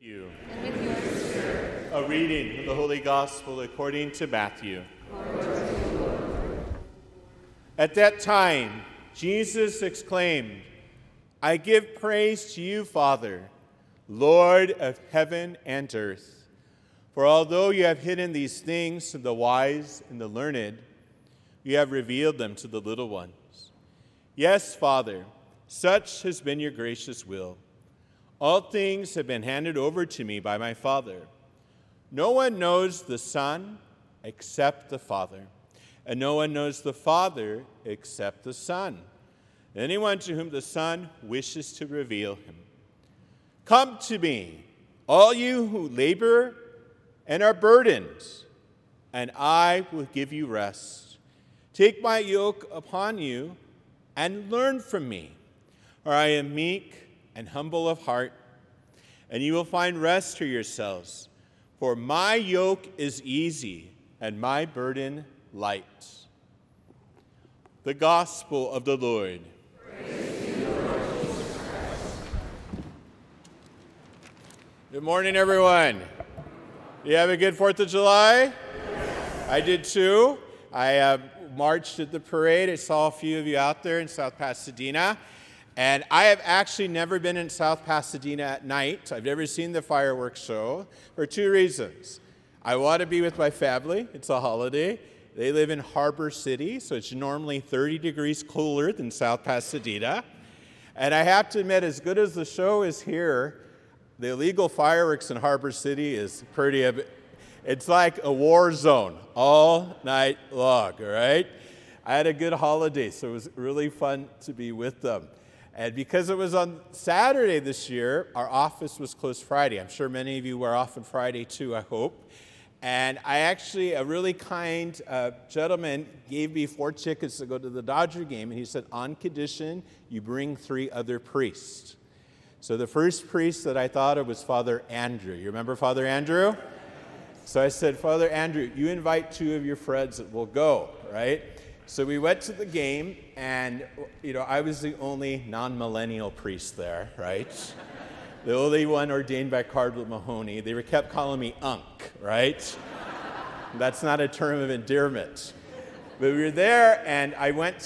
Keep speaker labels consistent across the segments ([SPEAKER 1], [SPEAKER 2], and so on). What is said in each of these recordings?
[SPEAKER 1] You.
[SPEAKER 2] And with your spirit.
[SPEAKER 1] A reading of the Holy Gospel according to Matthew. At that time, Jesus exclaimed, "I give praise to you, Father, Lord of heaven and earth. For although you have hidden these things from the wise and the learned, you have revealed them to the little ones. Yes, Father, such has been your gracious will. All things have been handed over to me by my Father. No one knows the Son except the Father, and no one knows the Father except the Son, anyone to whom the Son wishes to reveal him. Come to me, all you who labor and are burdened, and I will give you rest. Take my yoke upon you and learn from me, for I am meek and humble of heart, and you will find rest for yourselves. For my yoke is easy and my burden light." The Gospel of the Lord.
[SPEAKER 2] Praise to you, Lord Jesus Christ.
[SPEAKER 1] Good morning, everyone. You have a good 4th of July? Yes. I did too. I marched at the parade. I saw a few of you out there in South Pasadena. And I have actually never been in South Pasadena at night. I've never seen the fireworks show for 2 reasons. I want to be with my family. It's a holiday. They live in Harbor City, so it's normally 30 degrees cooler than South Pasadena. And I have to admit, as good as the show is here, the illegal fireworks in Harbor City is it's like a war zone all night long, all right? I had a good holiday, so it was really fun to be with them. And because it was on Saturday this year, our office was closed Friday. I'm sure many of you were off on Friday too, I hope. And a really kind gentleman gave me 4 tickets to go to the Dodger game. And he said, on condition, you bring 3 other priests. So the first priest that I thought of was Father Andrew. You remember Father Andrew? So I said, Father Andrew, you invite 2 of your friends that will go, right? So we went to the game, and I was the only non-millennial priest there, right? The only one ordained by Cardinal Mahoney. They kept calling me Unc, right? That's not a term of endearment. But we were there, and I went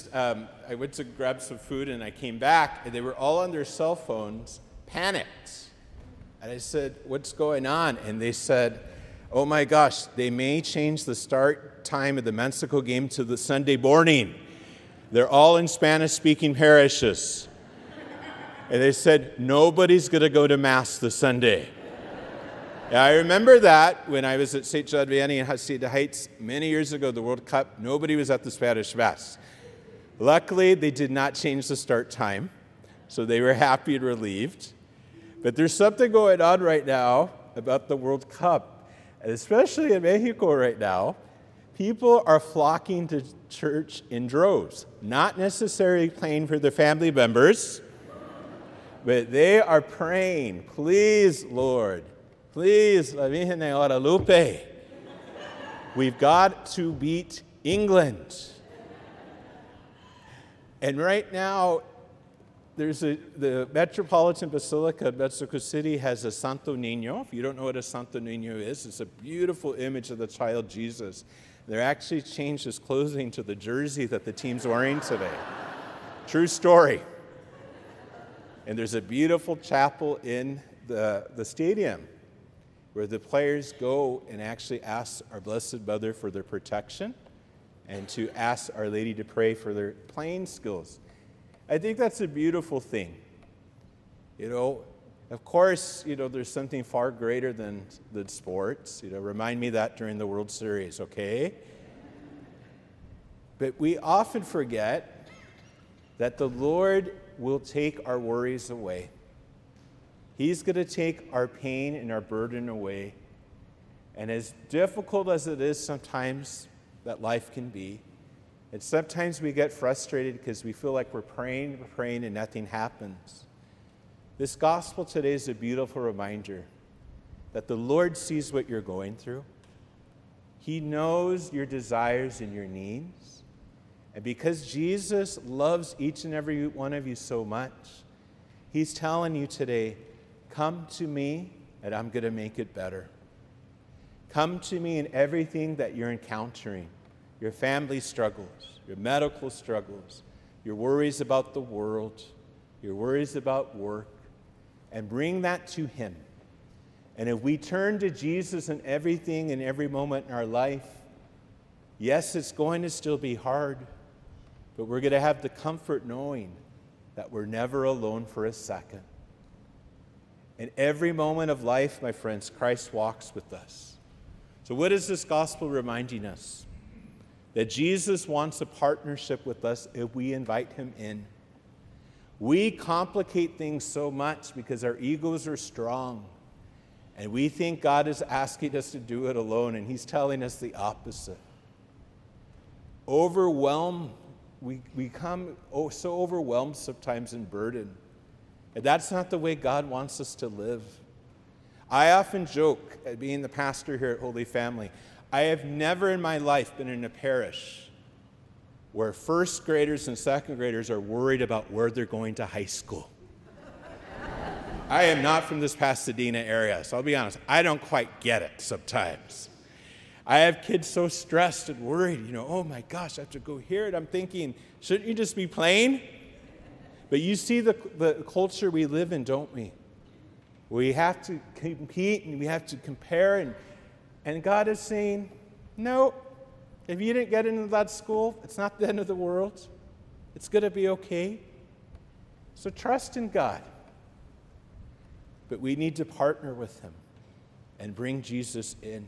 [SPEAKER 1] to grab some food, and I came back, and they were all on their cell phones, panicked. And I said, "What's going on?" And they said, "Oh my gosh, they may change the start time of the Mexico game to the Sunday morning. They're all in Spanish-speaking parishes." And they said, "Nobody's going to go to Mass this Sunday." Yeah, I remember that when I was at St. John Vianney in Hacienda Heights many years ago, the World Cup, nobody was at the Spanish Mass. Luckily, they did not change the start time, so they were happy and relieved. But there's something going on right now about the World Cup, and especially in Mexico right now. People are flocking to church in droves, not necessarily praying for their family members, but they are praying, "Please, Lord, please, La Virgen de Guadalupe, we've got to beat England." And right now, the Metropolitan Basilica of Mexico City has a Santo Niño. If you don't know what a Santo Niño is, it's a beautiful image of the child Jesus. They actually changed his clothing to the jersey that the team's wearing today. True story. And there's a beautiful chapel in the stadium where the players go and actually ask our Blessed Mother for their protection and to ask Our Lady to pray for their playing skills. I think that's a beautiful thing. Of course, there's something far greater than sports. Remind me that during the World Series, okay? But we often forget that the Lord will take our worries away. He's going to take our pain and our burden away. And as difficult as it is sometimes that life can be, and sometimes we get frustrated because we feel like we're praying, and nothing happens. This gospel today is a beautiful reminder that the Lord sees what you're going through. He knows your desires and your needs. And because Jesus loves each and every one of you so much, He's telling you today, come to me and I'm going to make it better. Come to me in everything that you're encountering, your family struggles, your medical struggles, your worries about the world, your worries about work, and bring that to him. And if we turn to Jesus in everything and every moment in our life, yes, it's going to still be hard, but we're going to have the comfort knowing that we're never alone for a second. In every moment of life, my friends, Christ walks with us. So what is this gospel reminding us? That Jesus wants a partnership with us if we invite him in. We complicate things so much because our egos are strong. And we think God is asking us to do it alone, and he's telling us the opposite. We come so overwhelmed sometimes and burdened. And that's not the way God wants us to live. I often joke, being the pastor here at Holy Family, I have never in my life been in a parish where first graders and second graders are worried about where they're going to high school. I am not from this Pasadena area, so I'll be honest, I don't quite get it sometimes. I have kids so stressed and worried, oh my gosh, I have to go here, and I'm thinking, shouldn't you just be playing? But you see the culture we live in, don't we? We have to compete and we have to compare, and God is saying, no, if you didn't get into that school, it's not the end of the world. It's going to be okay. So trust in God. But we need to partner with him and bring Jesus in.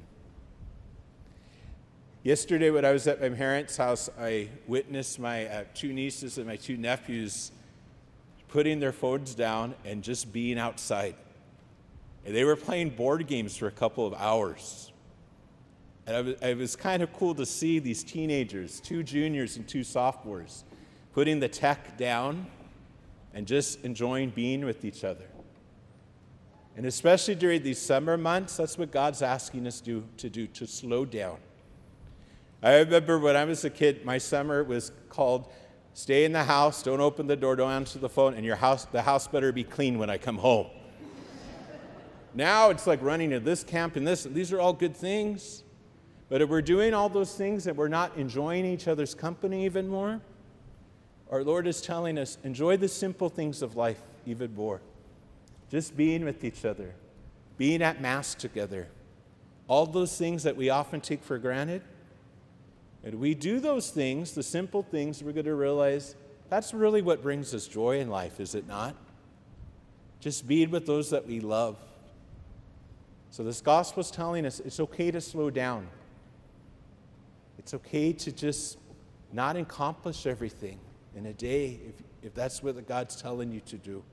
[SPEAKER 1] Yesterday when I was at my parents' house, I witnessed my two nieces and my two nephews putting their phones down and just being outside. And they were playing board games for a couple of hours. And it was kind of cool to see these teenagers, 2 juniors and 2 sophomores, putting the tech down and just enjoying being with each other. And especially during these summer months, that's what God's asking us to do, to slow down. I remember when I was a kid, my summer was called stay in the house, don't open the door, don't answer the phone, and the house better be clean when I come home. Now it's like running to this camp and this, and these are all good things. But if we're doing all those things and we're not enjoying each other's company even more, our Lord is telling us, enjoy the simple things of life even more. Just being with each other, being at Mass together, all those things that we often take for granted. And we do those things, the simple things, we're going to realize that's really what brings us joy in life, is it not? Just being with those that we love. So this gospel is telling us it's okay to slow down. It's okay to just not accomplish everything in a day if that's what God's telling you to do.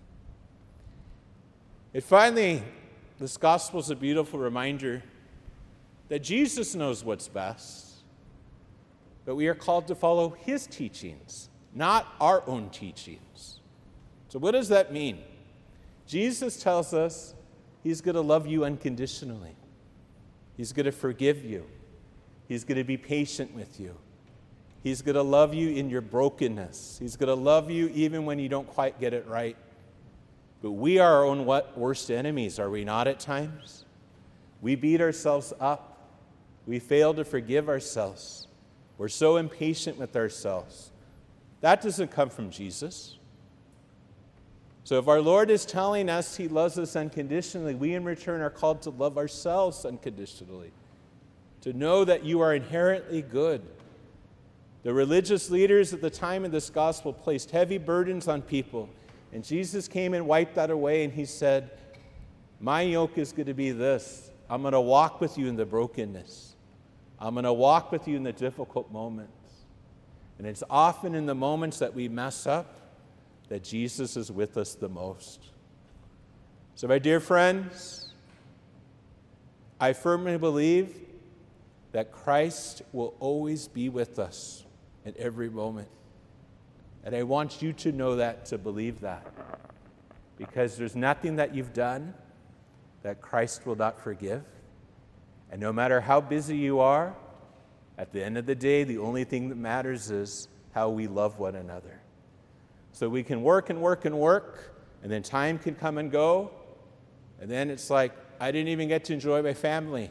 [SPEAKER 1] And finally, this gospel is a beautiful reminder that Jesus knows what's best, but we are called to follow his teachings, not our own teachings. So what does that mean? Jesus tells us he's going to love you unconditionally. He's going to forgive you. He's going to be patient with you. He's going to love you in your brokenness. He's going to love you even when you don't quite get it right. But we are our own worst enemies, are we not at times? We beat ourselves up. We fail to forgive ourselves. We're so impatient with ourselves. That doesn't come from Jesus. So if our Lord is telling us he loves us unconditionally, we in return are called to love ourselves unconditionally, to know that you are inherently good. The religious leaders at the time of this gospel placed heavy burdens on people, and Jesus came and wiped that away, and he said, my yoke is going to be this. I'm going to walk with you in the brokenness. I'm going to walk with you in the difficult moments. And it's often in the moments that we mess up that Jesus is with us the most. So my dear friends, I firmly believe that Christ will always be with us at every moment. And I want you to know that, to believe that. Because there's nothing that you've done that Christ will not forgive. And no matter how busy you are, at the end of the day, the only thing that matters is how we love one another. So we can work and work and work, and then time can come and go, And then it's like, I didn't even get to enjoy my family.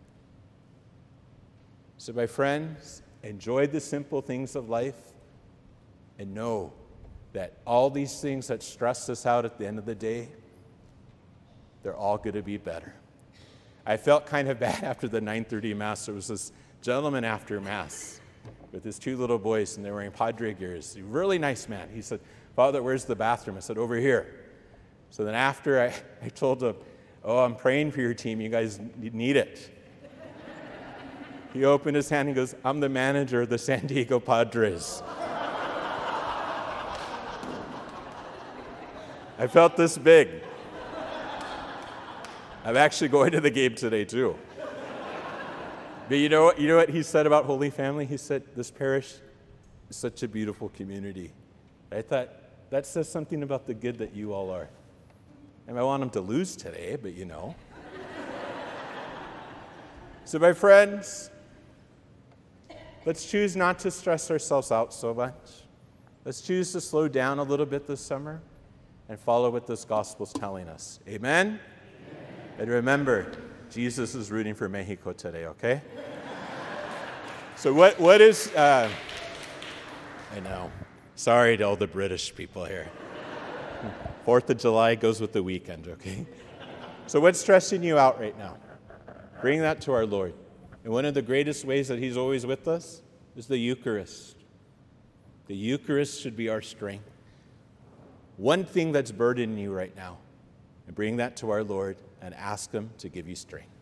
[SPEAKER 1] So my friends, enjoy the simple things of life and know that all these things that stress us out at the end of the day, they're all going to be better. I felt kind of bad after the 9:30 Mass. There was this gentleman after Mass with his 2 little boys, and they were wearing Padre gears. A really nice man. He said, Father, where's the bathroom? I said, over here. So then after I told him, oh, I'm praying for your team. You guys need it. He opened his hand and goes, I'm the manager of the San Diego Padres. I felt this big. I'm actually going to the game today too. But you know what he said about Holy Family? He said, this parish is such a beautiful community. I thought, that says something about the good that you all are. And I want them to lose today, but you know. So my friends, let's choose not to stress ourselves out so much. Let's choose to slow down a little bit this summer and follow what this gospel's telling us. Amen? Amen. And remember, Jesus is rooting for Mexico today, okay? So what is, I know, sorry to all the British people here. 4th of July goes with the weekend, okay? So what's stressing you out right now? Bring that to our Lord. And one of the greatest ways that he's always with us is the Eucharist. The Eucharist should be our strength. One thing that's burdening you right now, and bring that to our Lord and ask him to give you strength.